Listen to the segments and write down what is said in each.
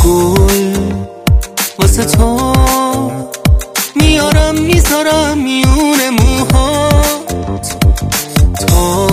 گل واسه تو میارم میذارم میون موهات، تا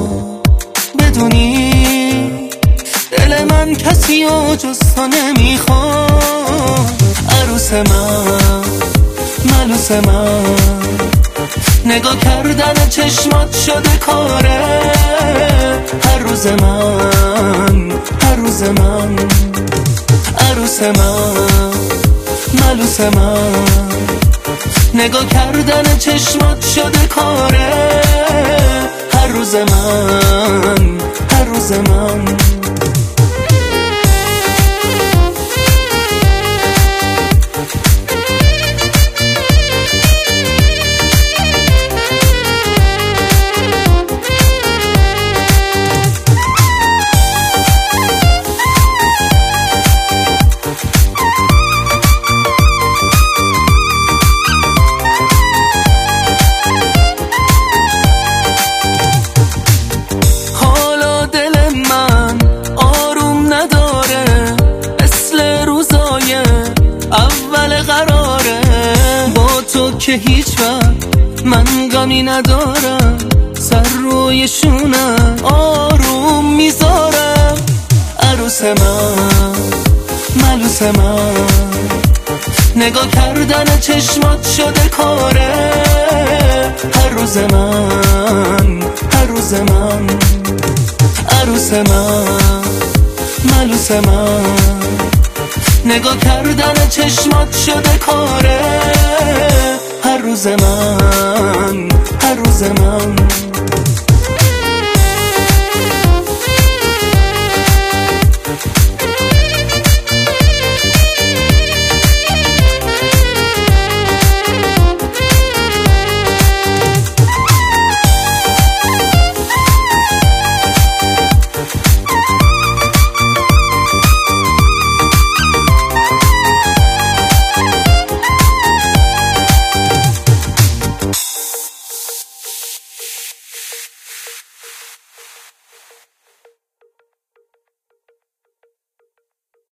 بدونی دل من کسی و جز تو نمیخواد. عروس من، ملوس من، نگاه کردن چشمات شده کاره. هر روز من، هر روز من، عروس من، ملوس من، نگاه کردن چشمات شده کاره. هر روز من، هر روز من. اول قراره با تو که هیچ وقت من غمی ندارم. سر روی شونم آروم میذارم. عروس من، ملوس من، نگاه کردن چشمات شده کاره. هر روز من، هر روز من، عروس من، ملوس من، نگاه کردن چشمات شده کاره. هر روز من، هر روز من.